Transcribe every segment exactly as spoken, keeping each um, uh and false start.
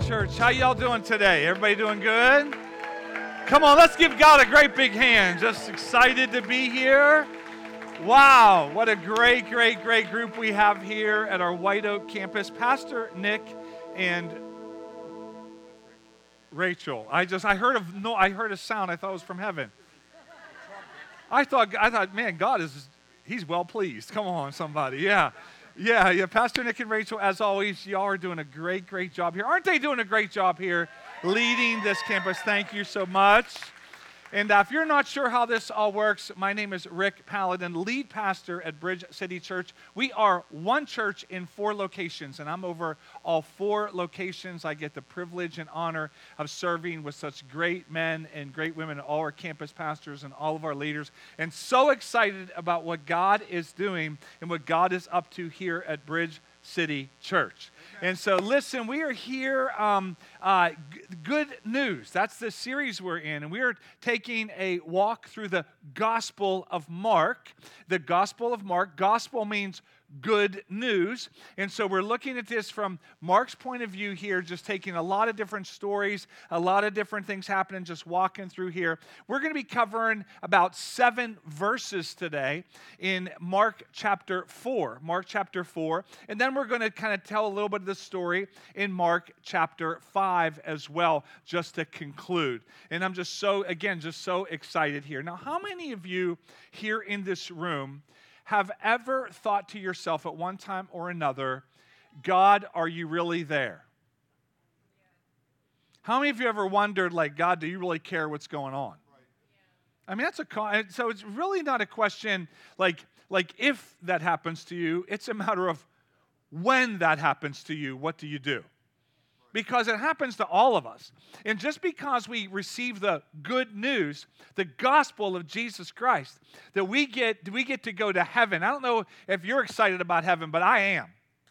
Church. How y'all doing today? Everybody doing good? Come on, let's give God a great big hand. Just excited to be here. Wow, what a great, great, great group we have here at our White Oak campus. Pastor Nick and Rachel. I just, I heard of no, I heard a sound. I thought it was from heaven. I thought, I thought, man, God is, He's well pleased. Come on, somebody. Yeah. Yeah, yeah, Pastor Nick and Rachel, as always, y'all are doing a great, great job here. Aren't they doing a great job here leading this campus? Thank you so much. And uh, if you're not sure how this all works, my name is Rick Paladin, lead pastor at Bridge City Church. We are one church in four locations, and I'm over all four locations. I get the privilege and honor of serving with such great men and great women, all our campus pastors and all of our leaders, and so excited about what God is doing and what God is up to here at Bridge City Church. And so, listen, we are here, um, uh, g- good news. That's the series we're in. And we are taking a walk through the Gospel of Mark. The Gospel of Mark. Gospel means good news. And so we're looking at this from Mark's point of view here, just taking a lot of different stories, a lot of different things happening, just walking through here. We're going to be covering about seven verses today in Mark chapter four. Mark chapter four. And then we're going to kind of tell a little bit of the story in Mark chapter five as well, just to conclude. And I'm just so, again, just so excited here. Now, how many of you here in this room have ever thought to yourself at one time or another, God, are you really there? How many of you ever wondered, like, God, do you really care what's going on? I mean, that's a, so it's really not a question like, like if that happens to you, it's a matter of when that happens to you, what do you do? Because it happens to all of us. And just because we receive the good news, the gospel of Jesus Christ, that we get, we get to go to heaven. I don't know if you're excited about heaven, but I am.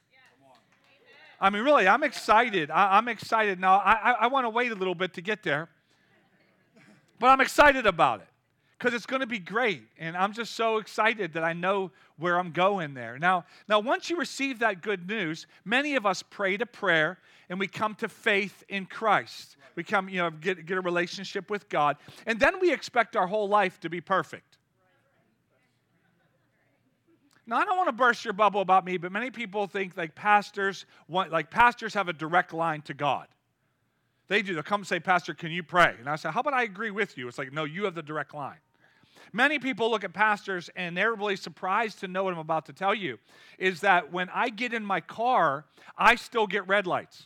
I mean, really, I'm excited. I, I'm excited. Now, I, I, I want to wait a little bit to get there, but I'm excited about it because it's going to be great. And I'm just so excited that I know where I'm going there. Now, now, once you receive that good news, many of us pray to prayer and we come to faith in Christ. We come, you know, get, get a relationship with God. And then we expect our whole life to be perfect. Now, I don't want to burst your bubble about me, but many people think like pastors want, like pastors have a direct line to God. They do. They'll come and say, Pastor, can you pray? And I say, how about I agree with you? It's like, no, you have the direct line. Many people look at pastors and they're really surprised to know what I'm about to tell you, is that when I get in my car, I still get red lights.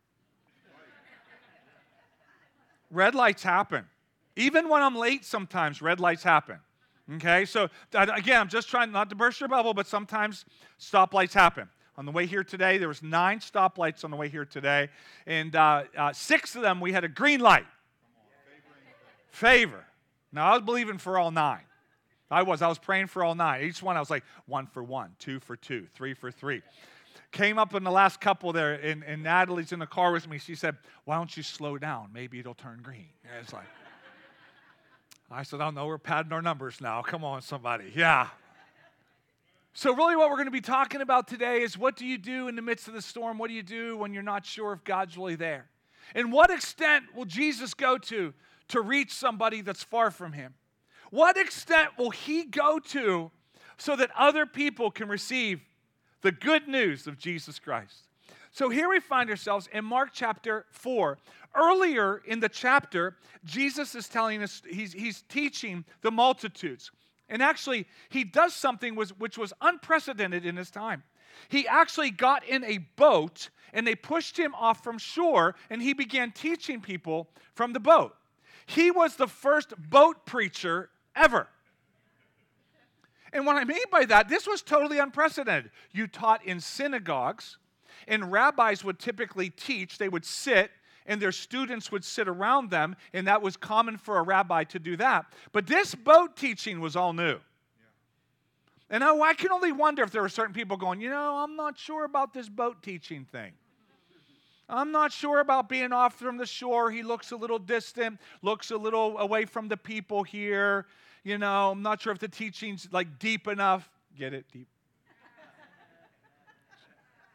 Red lights happen. Even when I'm late sometimes, red lights happen. Okay, so again, I'm just trying not to burst your bubble, but sometimes stoplights happen. On the way here today, there was nine stoplights on the way here today, and uh, uh, six of them we had a green light. Favor. Now, I was believing for all nine. I was. I was praying for all nine. Each one, I was like, one for one, two for two, three for three. Came up in the last couple there, and, and Natalie's in the car with me. She said, why don't you slow down? Maybe it'll turn green. And it's like, I said, oh, no, we're padding our numbers now. Come on, somebody. Yeah. So really what we're going to be talking about today is what do you do in the midst of the storm? What do you do when you're not sure if God's really there? And what extent will Jesus go to to reach somebody that's far from him? What extent will he go to so that other people can receive the good news of Jesus Christ? So here we find ourselves in Mark chapter four. Earlier in the chapter, Jesus is telling us, he's, he's teaching the multitudes. And actually, he does something was, which was unprecedented in his time. He actually got in a boat, and they pushed him off from shore, and he began teaching people from the boat. He was the first boat preacher ever. And what I mean by that, this was totally unprecedented. You taught in synagogues, and rabbis would typically teach. They would sit, and their students would sit around them, and that was common for a rabbi to do that. But this boat teaching was all new. Yeah. And I, I can only wonder if there were certain people going, you know, I'm not sure about this boat teaching thing. I'm not sure about being off from the shore. He looks a little distant, looks a little away from the people here. You know, I'm not sure if the teaching's like deep enough. Get it? Deep.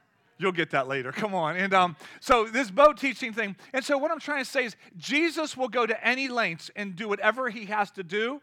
You'll get that later. Come on. And um, so this boat teaching thing. And so what I'm trying to say is Jesus will go to any lengths and do whatever he has to do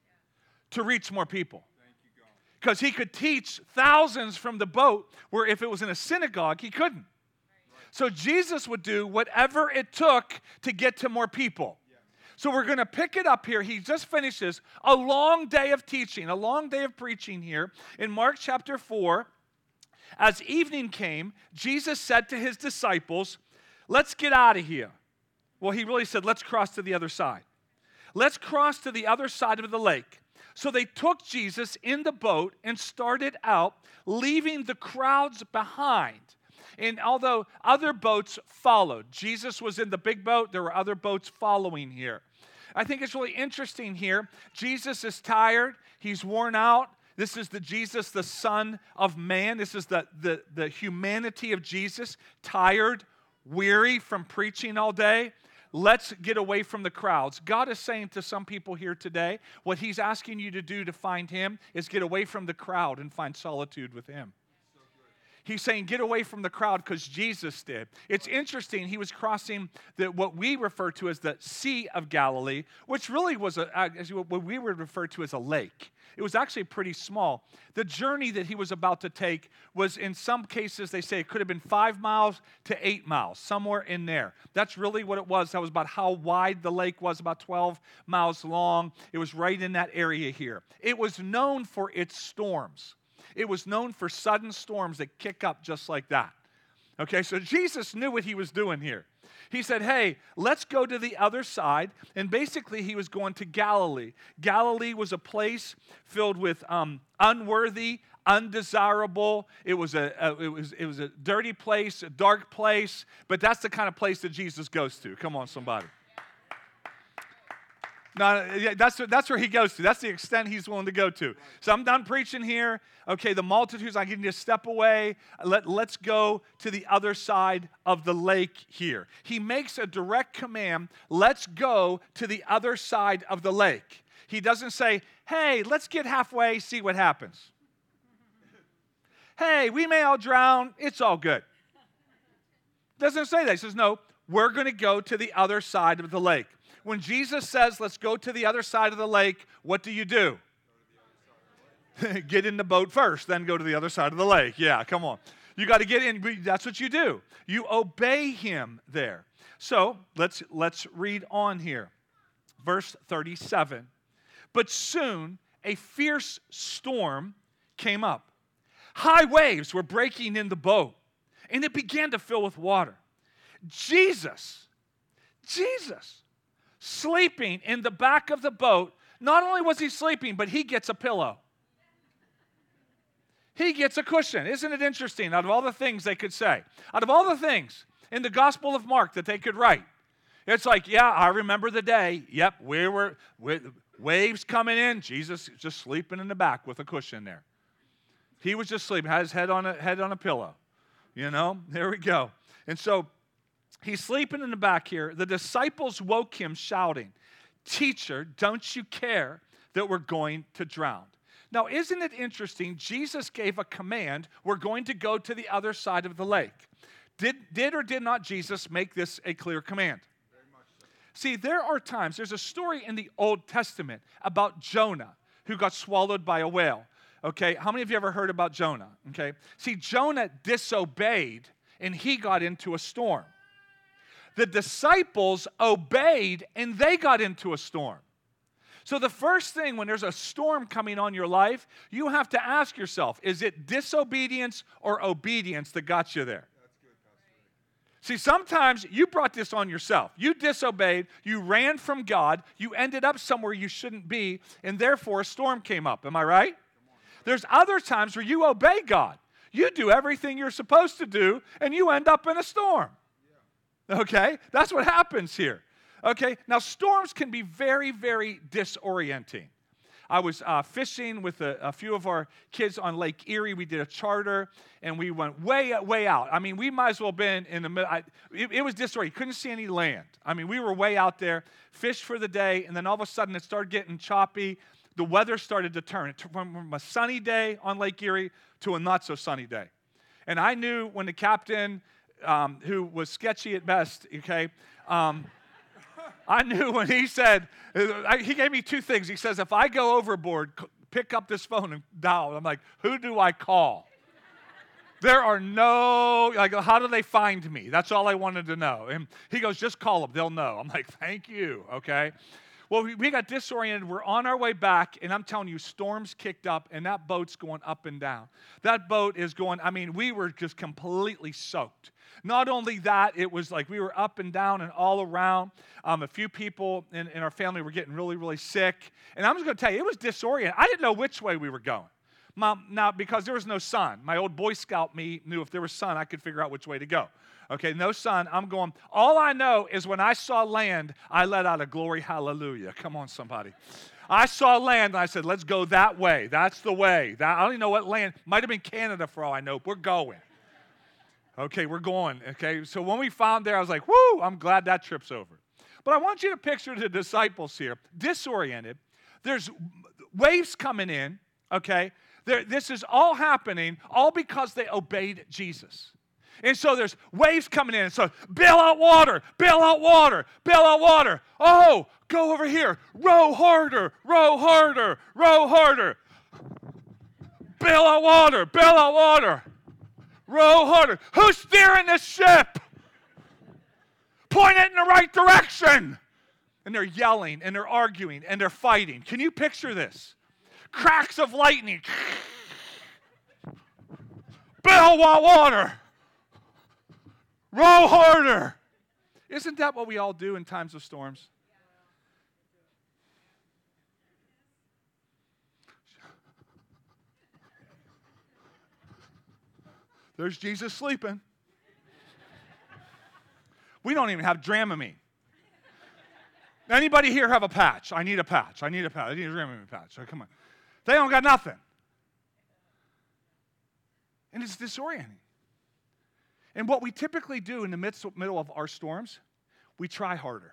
to reach more people. Because he could teach thousands from the boat, where if it was in a synagogue, he couldn't. So Jesus would do whatever it took to get to more people. So we're going to pick it up here. He just finishes a long day of teaching, a long day of preaching here in Mark chapter four. As evening came, Jesus said to his disciples, let's get out of here. Well, he really said, let's cross to the other side. Let's cross to the other side of the lake. So they took Jesus in the boat and started out, leaving the crowds behind. And although other boats followed, Jesus was in the big boat, there were other boats following here. I think it's really interesting here. Jesus is tired. He's worn out. This is the Jesus, the Son of Man. This is the, the, the humanity of Jesus, tired, weary from preaching all day. Let's get away from the crowds. God is saying to some people here today, what he's asking you to do to find him is get away from the crowd and find solitude with him. He's saying, get away from the crowd because Jesus did. It's interesting, he was crossing the, what we refer to as the Sea of Galilee, which really was a, what we would refer to as a lake. It was actually pretty small. The journey that he was about to take was, in some cases, they say it could have been five miles to eight miles, somewhere in there. That's really what it was. That was about how wide the lake was, about twelve miles long. It was right in that area here. It was known for its storms. It was known for sudden storms that kick up just like that. Okay, so Jesus knew what he was doing here. He said, hey, let's go to the other side. And basically, he was going to Galilee. Galilee was a place filled with um, unworthy, undesirable. It was a, a it was it was a dirty place, a dark place. But that's the kind of place that Jesus goes to. Come on, somebody. No, that's, that's where he goes to. That's the extent he's willing to go to. So I'm done preaching here. Okay, the multitudes, I can just step away. Let, let's go to the other side of the lake here. He makes a direct command, let's go to the other side of the lake. He doesn't say, hey, let's get halfway, see what happens. Hey, we may all drown. It's all good. Doesn't say that. He says, no, we're going to go to the other side of the lake. When Jesus says, let's go to the other side of the lake, what do you do? Get in the boat first, then go to the other side of the lake. Yeah, come on. You got to get in. That's what you do. You obey him there. So let's, let's read on here. Verse thirty-seven. But soon a fierce storm came up. High waves were breaking in the boat, and it began to fill with water. Jesus, Jesus, sleeping in the back of the boat. Not only was he sleeping, but he gets a pillow. He gets a cushion. Isn't it interesting? Out of all the things they could say, out of all the things in the Gospel of Mark that they could write, it's like, yeah, I remember the day. Yep, we were with waves coming in. Jesus just sleeping in the back with a cushion there. He was just sleeping, had his head on a head on a pillow. You know, there we go. And so he's sleeping in the back here. The disciples woke him shouting, "Teacher, don't you care that we're going to drown?" Now, isn't it interesting? Jesus gave a command. We're going to go to the other side of the lake. Did, did or did not Jesus make this a clear command? Very much so. See, there are times, there's a story in the Old Testament about Jonah who got swallowed by a whale. Okay, how many of you ever heard about Jonah? Okay, see, Jonah disobeyed and he got into a storm. The disciples obeyed and they got into a storm. So the first thing when there's a storm coming on your life, you have to ask yourself, is it disobedience or obedience that got you there? That's good, Pastor. See, sometimes you brought this on yourself. You disobeyed, you ran from God, you ended up somewhere you shouldn't be, and therefore a storm came up. Am I right? There's other times where you obey God. You do everything you're supposed to do, and you end up in a storm. Yeah. Okay? That's what happens here. Okay, now storms can be very, very disorienting. I was uh, fishing with a, a few of our kids on Lake Erie. We did a charter, and we went way, way out. I mean, we might as well have been in the middle. I, it, it was disorienting. You couldn't see any land. I mean, we were way out there, fished for the day, and then all of a sudden it started getting choppy. The weather started to turn. It turned from a sunny day on Lake Erie to a not-so-sunny day. And I knew when the captain, um, who was sketchy at best, okay, um, I knew when he said, I, he gave me two things. He says, if I go overboard, pick up this phone and dial. I'm like, who do I call? There are no, like, how do they find me? That's all I wanted to know. And he goes, just call them. They'll know. I'm like, thank you, okay? Well, we, we got disoriented. We're on our way back, and I'm telling you, storms kicked up, and that boat's going up and down. That boat is going, I mean, we were just completely soaked. Not only that, it was like we were up and down and all around. Um, a few people in, in our family were getting really, really sick. And I'm just going to tell you, it was disoriented. I didn't know which way we were going. Mom, now, because there was no sun. My old Boy Scout me knew if there was sun, I could figure out which way to go. Okay, no sun. I'm going. All I know is when I saw land, I let out a glory hallelujah. Come on, somebody. I saw land, and I said, let's go that way. That's the way. That, I don't even know what land. Might have been Canada for all I know. We're going. Okay, we're going. Okay, so when we found there, I was like, whoo, I'm glad that trip's over. But I want you to picture the disciples here, disoriented. There's waves coming in, okay? There, this is all happening, all because they obeyed Jesus. And so there's waves coming in. And so bail out water, bail out water, bail out water. Oh, go over here. Row harder, row harder, row harder. Bail out water, bail out water. Row harder. Who's steering this ship? Point it in the right direction. And they're yelling, and they're arguing, and they're fighting. Can you picture this? Cracks of lightning. Bail out water. Row harder. Isn't that what we all do in times of storms? There's Jesus sleeping. We don't even have Dramamine. Anybody here have a patch? I need a patch. I need a patch. I need a Dramamine patch. So come on. They don't got nothing. And it's disorienting. And what we typically do in the midst, middle of our storms, we try harder.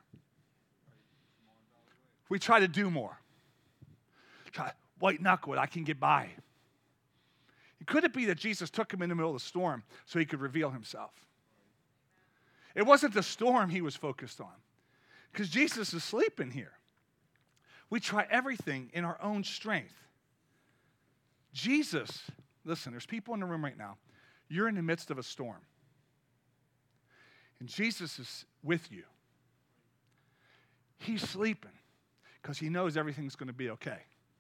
We try to do more. Try white knuckle it, I can get by. Could it be that Jesus took him in the middle of the storm so he could reveal himself? It wasn't the storm he was focused on, because Jesus is sleeping here. We try everything in our own strength. Jesus, listen, there's people in the room right now. You're in the midst of a storm. And Jesus is with you. He's sleeping because he knows everything's going to be okay.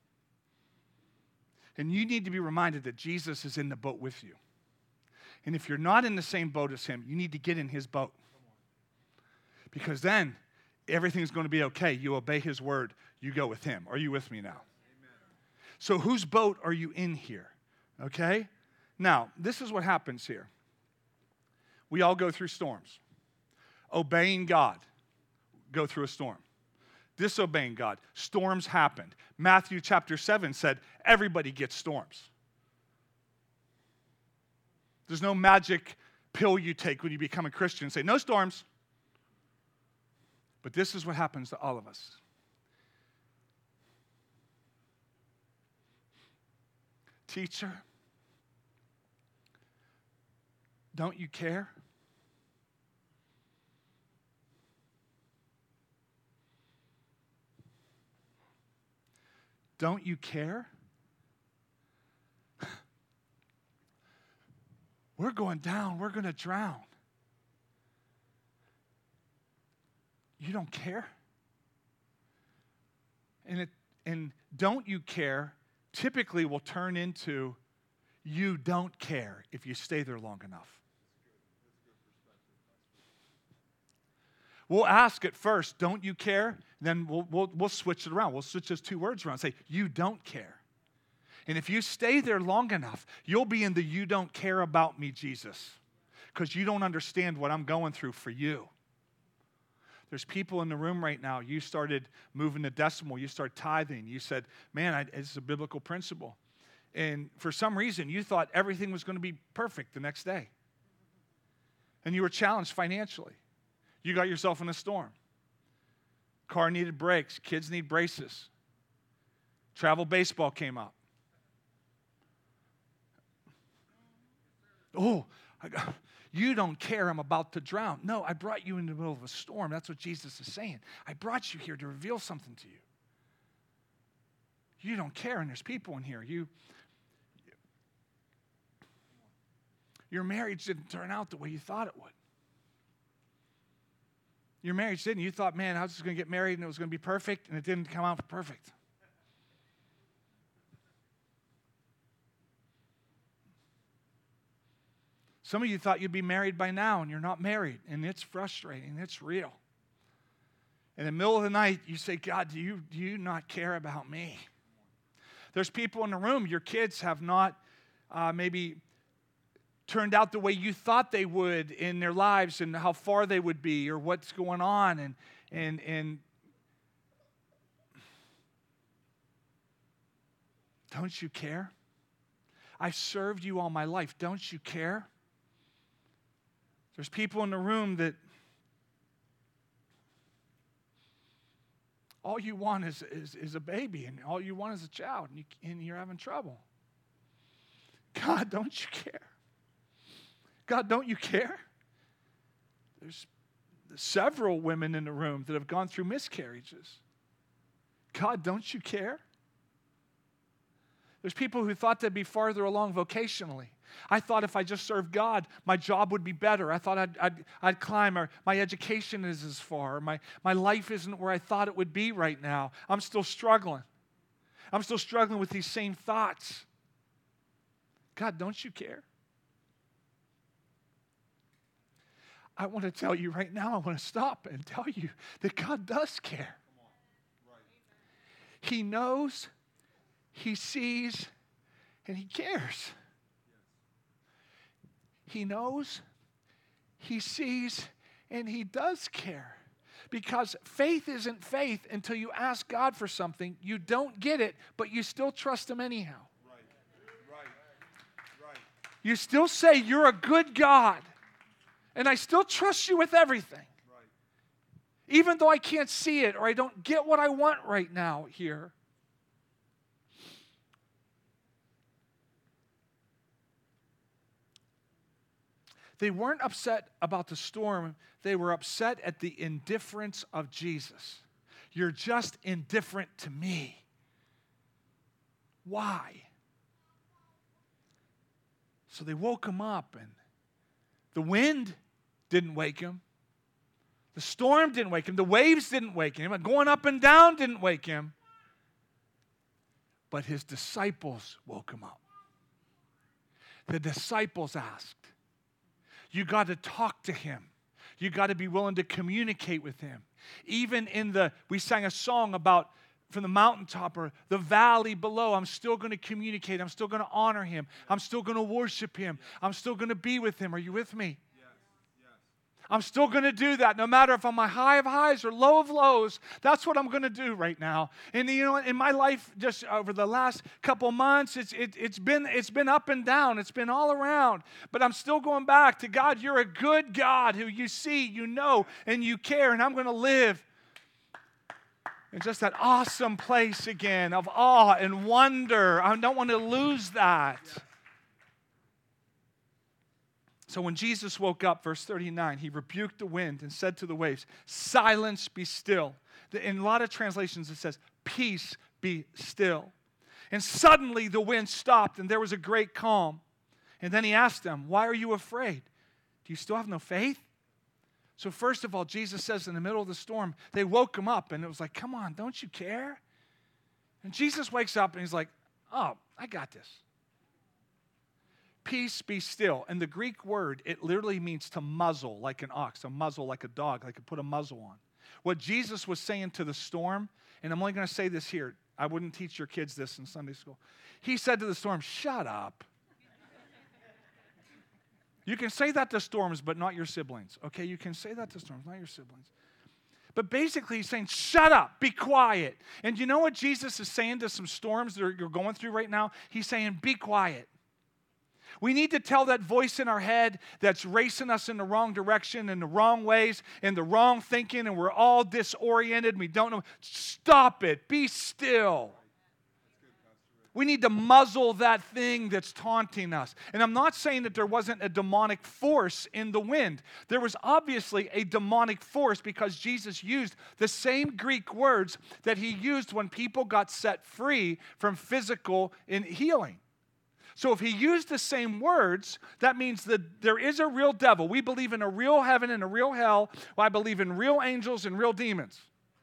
And you need to be reminded that Jesus is in the boat with you. And if you're not in the same boat as him, you need to get in his boat. Because then everything's going to be okay. You obey his word. You go with him. Are you with me now? Amen. So whose boat are you in here? Okay? Now, this is what happens here. We all go through storms. Obeying God, go through a storm. Disobeying God, storms happened. Matthew chapter seven said, everybody gets storms. There's no magic pill you take when you become a Christian and say, no storms. But this is what happens to all of us. Teacher, don't you care? Don't you care? We're going down. We're going to drown. You don't care? And it and don't you care typically will turn into you don't care if you stay there long enough. We'll ask at first, don't you care? Then we'll, we'll, we'll switch it around. We'll switch those two words around and say, you don't care. And if you stay there long enough, you'll be in the you don't care about me, Jesus, because you don't understand what I'm going through for you. There's people in the room right now, you started moving the decimal, you started tithing, you said, man, I, it's a biblical principle. And for some reason, you thought everything was going to be perfect the next day. And you were challenged financially. You got yourself in a storm. Car needed brakes. Kids need braces. Travel baseball came up. Oh, I got, you don't care I'm about to drown. No, I brought you in the middle of a storm. That's what Jesus is saying. I brought you here to reveal something to you. You don't care, and there's people in here. You, your marriage didn't turn out the way you thought it would. Your marriage didn't. You thought, man, I was just going to get married and it was going to be perfect, and it didn't come out perfect. Some of you thought you'd be married by now, and you're not married, and it's frustrating. It's real. In the middle of the night, you say, God, do you, do you not care about me? There's people in the room, your kids have not uh, maybe turned out the way you thought they would in their lives and how far they would be or what's going on. And, and, and don't you care? I've served you all my life. Don't you care? There's people in the room that all you want is, is, is a baby, and all you want is a child, and, you, and you're having trouble. God, don't you care? God, don't you care? There's several women in the room that have gone through miscarriages. God, don't you care? There's people who thought they'd be farther along vocationally. I thought if I just served God, my job would be better. I thought I'd, I'd, I'd climb, or my education is as far. My, my life isn't where I thought it would be right now. I'm still struggling. I'm still struggling with these same thoughts. God, don't you care? I want to tell you right now, I want to stop and tell you that God does care. He knows, He sees, and He cares. He knows, He sees, and He does care. Because faith isn't faith until you ask God for something. You don't get it, but you still trust Him anyhow. Right. Right. Right. You still say, you're a good God, and I still trust you with everything. Right. Even though I can't see it or I don't get what I want right now here. They weren't upset about the storm. They were upset at the indifference of Jesus. You're just indifferent to me. Why? So they woke him up, and the wind didn't wake him. The storm didn't wake him. The waves didn't wake him. Going up and down didn't wake him. But his disciples woke him up. The disciples asked, you got to talk to Him. You got to be willing to communicate with Him. Even in the, we sang a song about from the mountaintop or the valley below, I'm still going to communicate. I'm still going to honor Him. I'm still going to worship Him. I'm still going to be with Him. Are you with me? Yes, yes. I'm still going to do that no matter if I'm a high of highs or low of lows. That's what I'm going to do right now. And you know, in my life, just over the last couple of months, it's it, it's been it's been up and down. It's been all around. But I'm still going back to God. You're a good God who you see, you know, and you care. And I'm going to live in just that awesome place again of awe and wonder. I don't want to lose that. Yeah. So when Jesus woke up, verse thirty-nine, He rebuked the wind and said to the waves, silence, be still. In a lot of translations it says, peace, be still. And suddenly the wind stopped and there was a great calm. And then He asked them, why are you afraid? Do you still have no faith? So first of all, Jesus says in the middle of the storm, they woke Him up and it was like, come on, don't you care? And Jesus wakes up and He's like, oh, I got this. Peace, be still. And the Greek word, it literally means to muzzle like an ox, a muzzle like a dog, like to put a muzzle on. What Jesus was saying to the storm, and I'm only going to say this here. I wouldn't teach your kids this in Sunday school. He said to the storm, shut up. You can say that to storms, but not your siblings. Okay, you can say that to storms, not your siblings. But basically, He's saying, shut up, be quiet. And you know what Jesus is saying to some storms that you're going through right now? He's saying, be quiet. We need to tell that voice in our head that's racing us in the wrong direction, in the wrong ways, in the wrong thinking, and we're all disoriented and we don't know. Stop it. Be still. We need to muzzle that thing that's taunting us. And I'm not saying that there wasn't a demonic force in the wind. There was obviously a demonic force because Jesus used the same Greek words that he used when people got set free from physical in healing. So if he used the same words, that means that there is a real devil. We believe in a real heaven and a real hell. Well, I believe in real angels and real demons.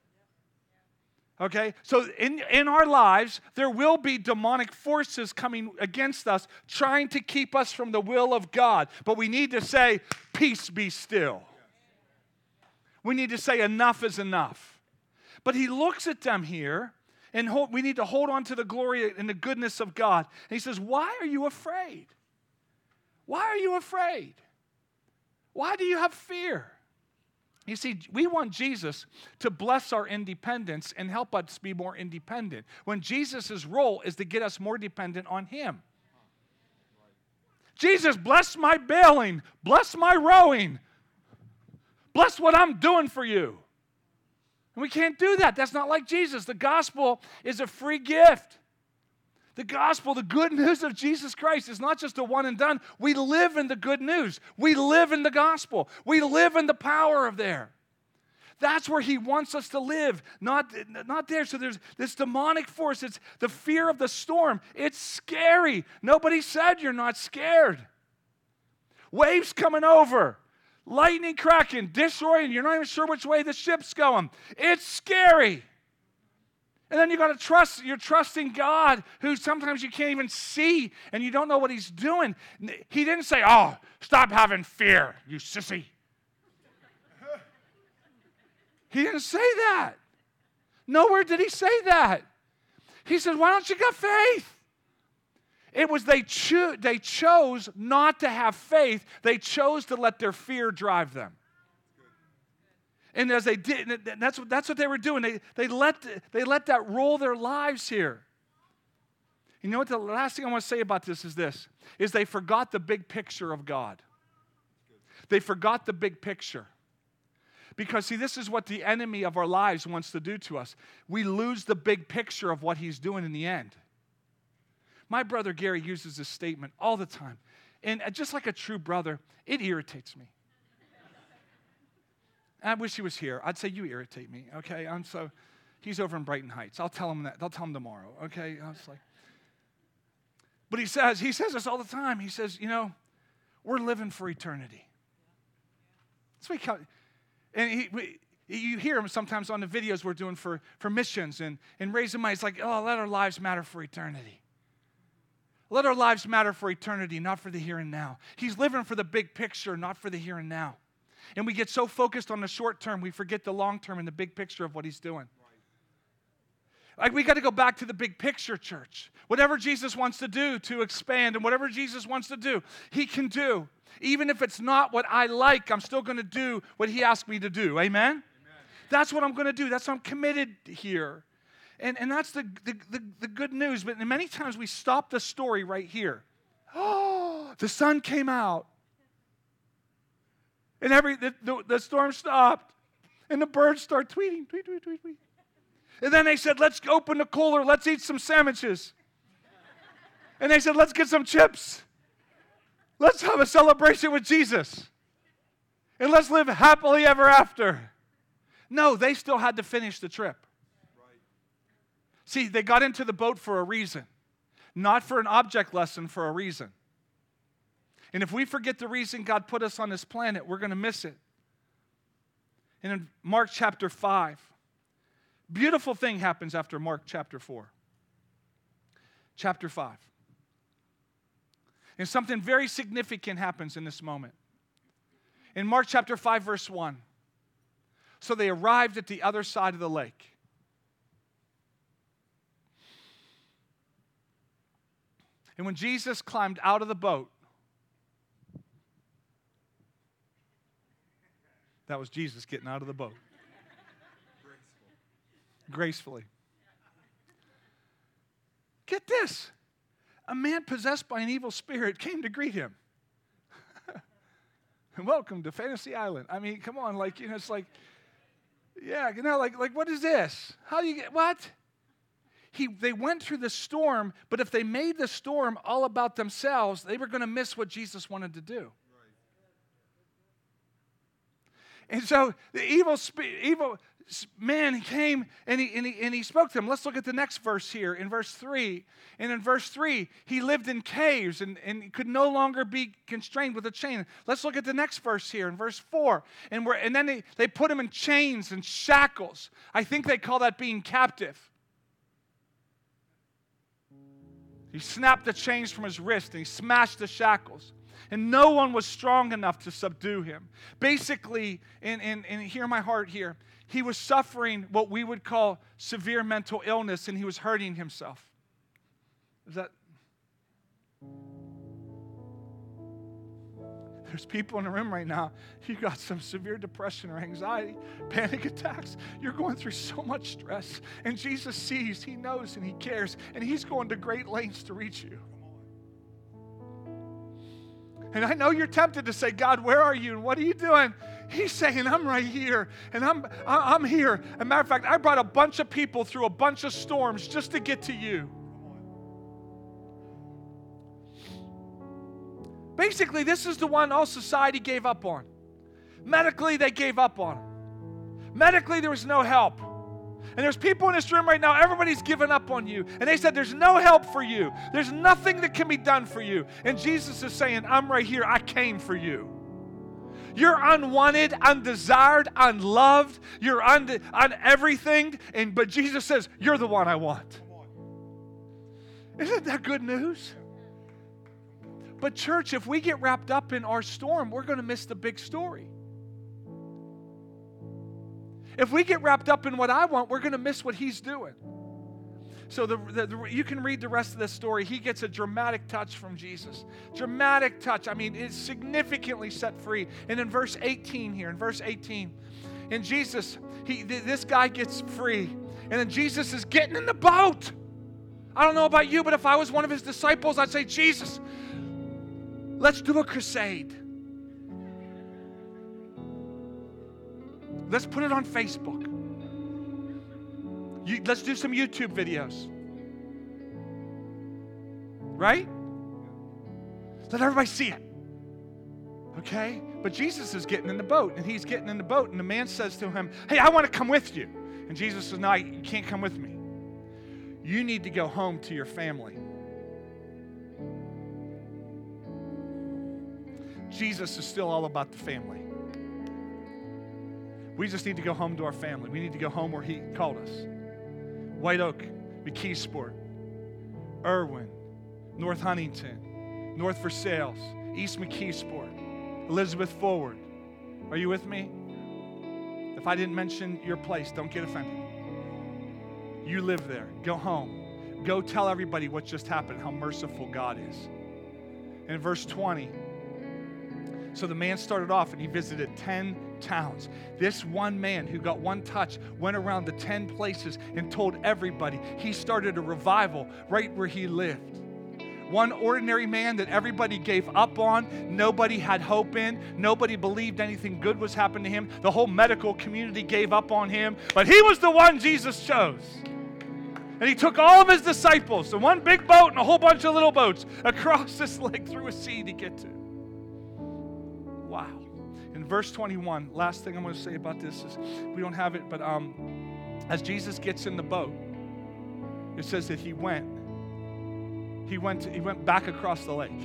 Okay, so in, in our lives, there will be demonic forces coming against us, trying to keep us from the will of God. But we need to say, peace be still. We need to say, enough is enough. But he looks at them here, and hold, we need to hold on to the glory and the goodness of God. And he says, why are you afraid? Why are you afraid? Why do you have fear? You see, we want Jesus to bless our independence and help us be more independent, when Jesus' role is to get us more dependent on him. Jesus, bless my bailing, bless my rowing, bless what I'm doing for you. And we can't do that. That's not like Jesus. The gospel is a free gift. The gospel, the good news of Jesus Christ, is not just a one and done. We live in the good news. We live in the gospel. We live in the power of there. That's where he wants us to live, not, not there. So there's this demonic force. It's the fear of the storm. It's scary. Nobody said you're not scared. Waves coming over, lightning cracking, disorienting. You're not even sure which way the ship's going. It's scary. And then you got to trust, you're trusting God, who sometimes you can't even see and you don't know what he's doing. He didn't say, oh, stop having fear, you sissy. He didn't say that. Nowhere did he say that. He said, why don't you get faith? It was they, cho- they chose not to have faith. They chose to let their fear drive them. And as they did, that's what, that's what they were doing. They, they, let, they let that rule their lives here. You know what? The last thing I want to say about this is this, is they forgot the big picture of God. They forgot the big picture. Because, see, this is what the enemy of our lives wants to do to us. We lose the big picture of what he's doing in the end. My brother Gary uses this statement all the time. And just like a true brother, it irritates me. I wish he was here. I'd say, you irritate me, okay? I'm so, he's over in Brighton Heights. I'll tell him that. I'll tell him tomorrow, okay? I was like, but he says, he says this all the time. He says, you know, we're living for eternity. That's what he comes, and he, we, you hear him sometimes on the videos we're doing for, for missions and, and raising money. It's like, oh, let our lives matter for eternity. Let our lives matter for eternity, not for the here and now. He's living for the big picture, not for the here and now. And we get so focused on the short term, we forget the long term and the big picture of what he's doing. Like, we got to go back to the big picture, church. Whatever Jesus wants to do to expand and whatever Jesus wants to do, he can do. Even if it's not what I like, I'm still going to do what he asked me to do. Amen? Amen. That's what I'm going to do. That's what I'm committed here. And, and that's the, the, the, the good news. But many times we stop the story right here. Oh, the sun came out. And every the, the, the storm stopped. And the birds start tweeting, tweet, tweet, tweet, tweet. And then they said, let's open the cooler. Let's eat some sandwiches. And they said, let's get some chips. Let's have a celebration with Jesus. And let's live happily ever after. No, they still had to finish the trip. Right. See, they got into the boat for a reason. Not for an object lesson, for a reason. And if we forget the reason God put us on this planet, we're going to miss it. And in Mark chapter five, beautiful thing happens after Mark chapter four. Chapter five. And something very significant happens in this moment. In Mark chapter five, verse one. So they arrived at the other side of the lake. And when Jesus climbed out of the boat, that was Jesus getting out of the boat. Gracefully. Get this. A man possessed by an evil spirit came to greet him. Welcome to Fantasy Island. I mean, come on, like, you know, it's like, yeah, you know, like, like, what is this? How do you get, what? he, they went through the storm, but if they made the storm all about themselves, they were going to miss what Jesus wanted to do. And so the evil, evil man came and he, and, he, and he spoke to them. Let's look at the next verse here in verse three. And in verse three, he lived in caves and, and could no longer be constrained with a chain. Let's look at the next verse here in verse four. And, we're, and then they, they put him in chains and shackles. I think they call that being captive. He snapped the chains from his wrist and he smashed the shackles. And no one was strong enough to subdue him. Basically, and, and, and hear my heart here, he was suffering what we would call severe mental illness, and he was hurting himself. Is that? There's people in the room right now, you got some severe depression or anxiety, panic attacks. You're going through so much stress. And Jesus sees, he knows, and he cares, and he's going to great lengths to reach you. And I know you're tempted to say, God, where are you? And what are you doing? He's saying, I'm right here. And I'm, I'm here. As a matter of fact, I brought a bunch of people through a bunch of storms just to get to you. Basically, this is the one all society gave up on. Medically, they gave up on him. Medically, there was no help. And there's people in this room right now, everybody's given up on you. And they said, there's no help for you. There's nothing that can be done for you. And Jesus is saying, I'm right here. I came for you. You're unwanted, undesired, unloved. You're on, on everything. And, but Jesus says, you're the one I want. Isn't that good news? But church, if we get wrapped up in our storm, we're going to miss the big story. If we get wrapped up in what I want, we're going to miss what he's doing. So the, the, the, you can read the rest of this story. He gets a dramatic touch from Jesus. Dramatic touch. I mean, it's significantly set free. And in verse eighteen here, in verse eighteen, and Jesus, he, this guy gets free. And then Jesus is getting in the boat. I don't know about you, but if I was one of his disciples, I'd say, Jesus, let's do a crusade. Let's put it on Facebook. You, let's do some YouTube videos. Right? Let everybody see it. Okay? But Jesus is getting in the boat, and he's getting in the boat, and the man says to him, hey, I want to come with you. And Jesus says, no, you can't come with me. You need to go home to your family. Jesus is still all about the family. We just need to go home to our family. We need to go home where he called us. White Oak, McKeesport, Irwin, North Huntington, North Versailles, East McKeesport, Elizabeth Forward. Are you with me? If I didn't mention your place, don't get offended. You live there. Go home. Go tell everybody what just happened, how merciful God is. And in verse twenty, so the man started off and he visited ten towns. This one man who got one touch went around the ten places and told everybody. He started a revival right where he lived. One ordinary man that everybody gave up on, nobody had hope in, nobody believed anything good was happening to him. The whole medical community gave up on him, but he was the one Jesus chose. And he took all of his disciples, and one big boat and a whole bunch of little boats, across this lake through a sea to get to. Wow. In verse twenty-one, last thing I'm going to say about this is, we don't have it, but um, as Jesus gets in the boat, it says that he went. He went, he went back across the lake.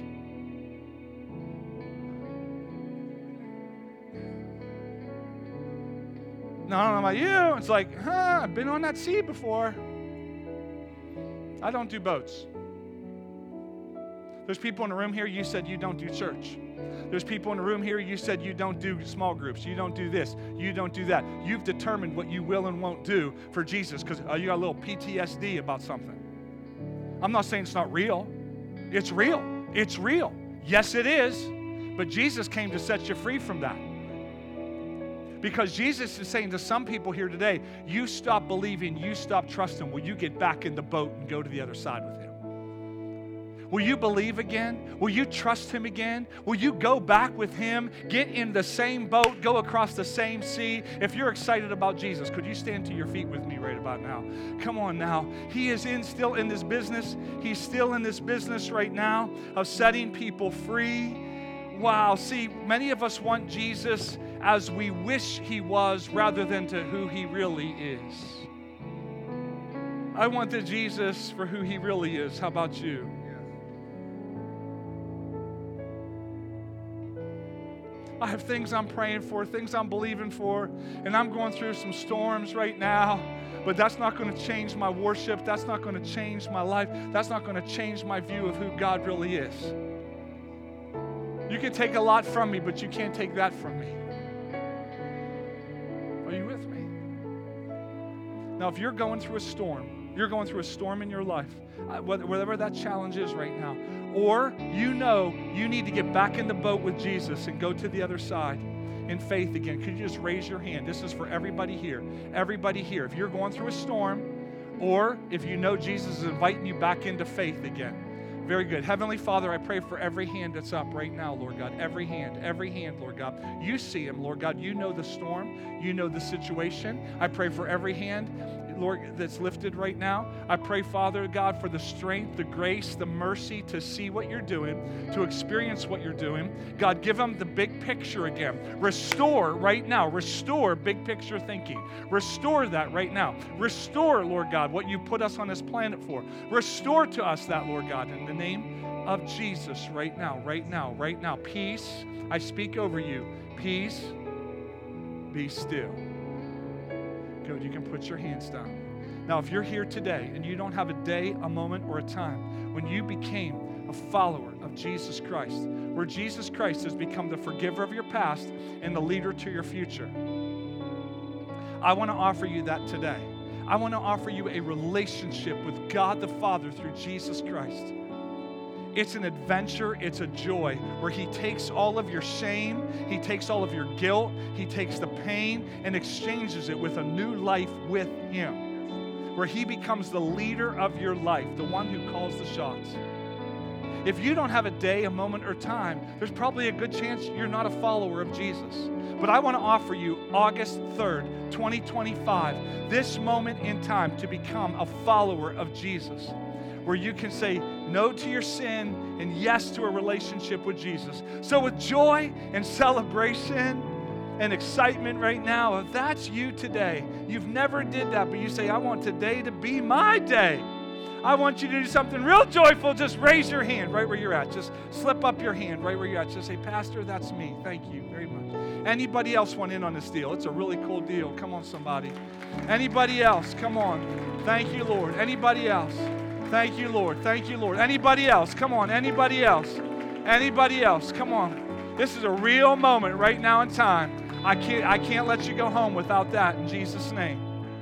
Now, I don't know about you. It's like, huh, I've been on that sea before. I don't do boats. There's people in the room here, you said you don't do church. There's people in the room here, you said you don't do small groups. You don't do this. You don't do that. You've determined what you will and won't do for Jesus because uh, you got a little P T S D about something. I'm not saying it's not real. It's real. It's real. Yes, it is. But Jesus came to set you free from that. Because Jesus is saying to some people here today, you stop believing, you stop trusting. Will you get back in the boat and go to the other side with him? Will you believe again? Will you trust Him again? Will you go back with Him, get in the same boat, go across the same sea? If you're excited about Jesus, could you stand to your feet with me right about now? Come on now. He is in still in this business. He's still in this business right now of setting people free. Wow. See, many of us want Jesus as we wish He was rather than to who He really is. I want the Jesus for who He really is. How about you? I have things I'm praying for, things I'm believing for, and I'm going through some storms right now, but that's not going to change my worship. That's not going to change my life. That's not going to change my view of who God really is. You can take a lot from me, but you can't take that from me. Are you with me? Now, if you're going through a storm, you're going through a storm in your life, whatever that challenge is right now, or you know you need to get back in the boat with Jesus and go to the other side in faith again, could you just raise your hand? This is for everybody here. Everybody here. If you're going through a storm, or if you know Jesus is inviting you back into faith again. Very good. Heavenly Father, I pray for every hand that's up right now, Lord God. Every hand, every hand, Lord God. You see them, Lord God. You know the storm. You know the situation. I pray for every hand, Lord, that's lifted right now. I pray, Father God, for the strength, the grace, the mercy to see what you're doing, to experience what you're doing. God, give them the big picture again. Restore right now. Restore big picture thinking. Restore that right now. Restore, Lord God, what you put us on this planet for. Restore to us that, Lord God, in the name of Jesus right now, right now, right now. Peace, I speak over you. Peace, be still. Good, you can put your hands down. Now, if you're here today and you don't have a day, a moment, or a time when you became a follower of Jesus Christ, where Jesus Christ has become the forgiver of your past and the leader to your future, I want to offer you that today. I want to offer you a relationship with God the Father through Jesus Christ. It's an adventure, it's a joy, where He takes all of your shame, He takes all of your guilt, He takes the pain and exchanges it with a new life with Him, where He becomes the leader of your life, the one who calls the shots. If you don't have a day, a moment, or time, there's probably a good chance you're not a follower of Jesus. But I want to offer you August third, twenty twenty-five, this moment in time to become a follower of Jesus, where you can say no to your sin and yes to a relationship with Jesus. So with joy and celebration and excitement right now, if that's you today, you've never did that, but you say, I want today to be my day. I want you to do something real joyful. Just raise your hand right where you're at. Just slip up your hand right where you're at. Just say, Pastor, that's me. Thank you very much. Anybody else want in on this deal? It's a really cool deal. Come on, somebody. Anybody else? Come on. Thank you, Lord. Anybody else? Thank you, Lord. Thank you, Lord. Anybody else? Come on. Anybody else? Anybody else? Come on. This is a real moment right now in time. I can't, I can't let you go home without that in Jesus' name.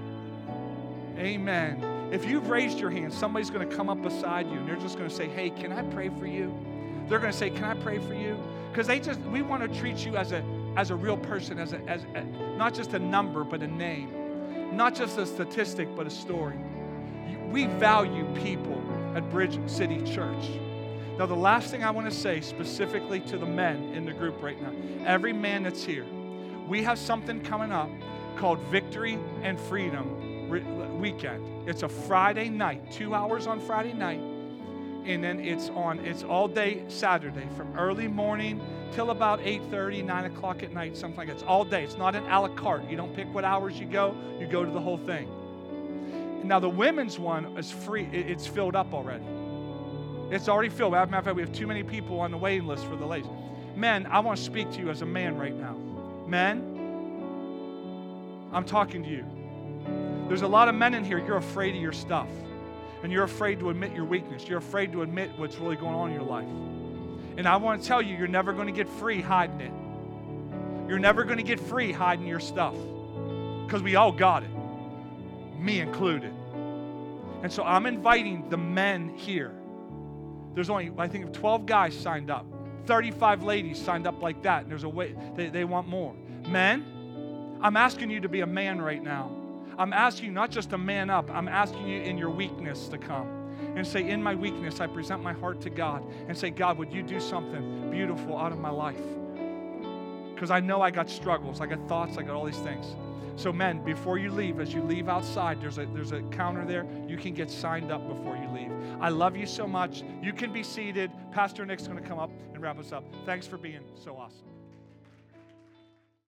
Amen. If you've raised your hand, somebody's going to come up beside you and they're just going to say, hey, can I pray for you? They're going to say, can I pray for you? Because they just, we want to treat you as a, as a real person, as a, as a, not just a number, but a name. Not just a statistic, but a story. We value people at Bridge City Church. Now, the last thing I want to say specifically to the men in the group right now, every man that's here, we have something coming up called Victory and Freedom Weekend. It's a Friday night, two hours on Friday night, and then it's on, it's all day Saturday from early morning till about eight thirty, nine o'clock at night, something like that. It's all day. It's not an a la carte. You don't pick what hours you go. You go to the whole thing. Now, the women's one is free. It's filled up already. It's already filled. As a matter of fact, we have too many people on the waiting list for the ladies. Men, I want to speak to you as a man right now. Men, I'm talking to you. There's a lot of men in here, you're afraid of your stuff. And you're afraid to admit your weakness. You're afraid to admit what's really going on in your life. And I want to tell you, you're never going to get free hiding it. You're never going to get free hiding your stuff. Because we all got it. Me included. And so I'm inviting the men here. There's only, I think, twelve guys signed up. thirty-five ladies signed up like that. And there's a way, they, they want more. Men, I'm asking you to be a man right now. I'm asking you not just to man up. I'm asking you in your weakness to come. and say, in my weakness, I present my heart to God and say, God, would you do something beautiful out of my life? Because I know I got struggles, I got thoughts, I got all these things. So men, before you leave, as you leave outside, there's a, there's a counter there. You can get signed up before you leave. I love you so much. You can be seated. Pastor Nick's going to come up and wrap us up. Thanks for being so awesome.